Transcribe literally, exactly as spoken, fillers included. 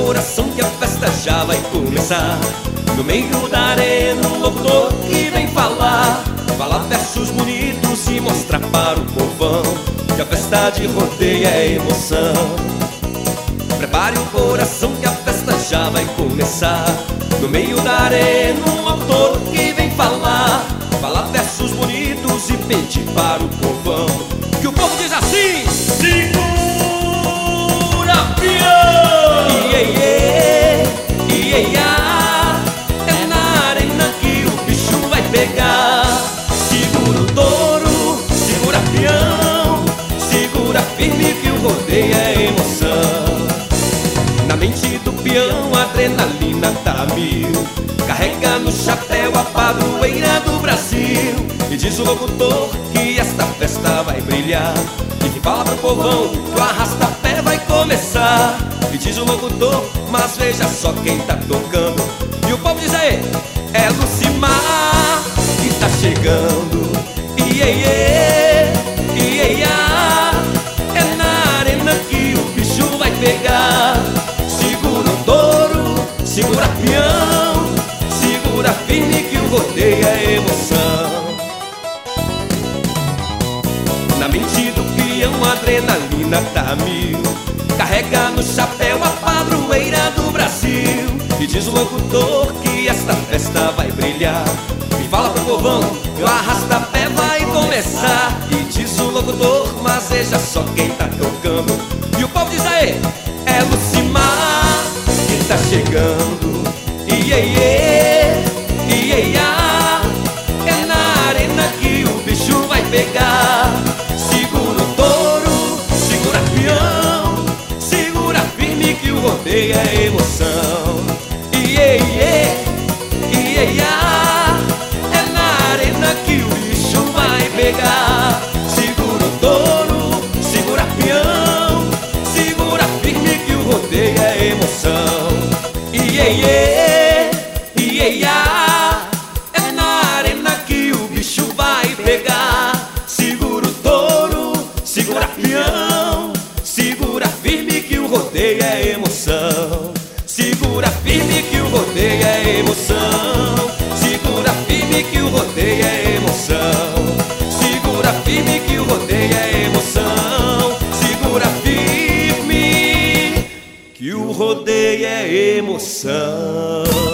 coração que a festa já vai começar. No meio da arena um locutor que vem falar, falar versos bonitos e mostrar para o povão que a festa de rodeio é emoção. Prepare o coração que a festa já vai começar. No meio da arena um locutor que vem falar, falar versos bonitos e pedir para o povão que o povo diz assim: segura pião! Iê, iê, iê, iê. É na arena que o bicho vai pegar. Segura o touro, segura pião, segura firme que o rodeio é emoção. Na mente do peão a adrenalina tá mil, carrega no chapéu a padroeira do Brasil. E diz o locutor que esta festa vai brilhar, e que fala pro povão que o arrasta-pé vai começar. E diz o locutor, mas veja só quem tá tocando. E o povo diz aí: é Lucimar que tá chegando. Iê, iê, iê, iê. É na arena que o bicho vai pegar. Segura o touro, segura pião, segura firme que o rodeio é emoção. Na mente do peão a adrenalina tá mil, carrega no chapéu a padroeira do Brasil. E diz o locutor que esta festa vai brilhar, e fala pro povão que o arrasta-pé vai começar. E diz o locutor, mas veja só quem tá tocando. E o povo diz aí: é Lucimar que tá chegando. Iê, iê, iê, iê. É na arena que o bicho vai pegar. Segura o touro, segura pião, segura firme que o rodeio é emoção. Iê, iê, iê, iê. É na arena que o bicho vai pegar. Segura o touro, segura pião, segura firme que o rodeio é emoção. Iê, iê, iê, iê. É na arena que o bicho vai pegar. Segura o touro, segura pião, segura firme que o rodeio é emoção. Segura firme que o rodeio é emoção. Segura firme que o rodeio é emoção. Segura firme que o rodeio é emoção. Segura firme que o rodeio é emoção.